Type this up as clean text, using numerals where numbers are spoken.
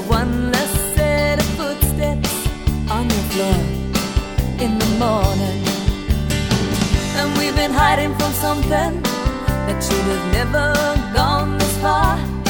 one less set of footsteps on your floor in the morning. And we've been hiding from something that should have never gone this far.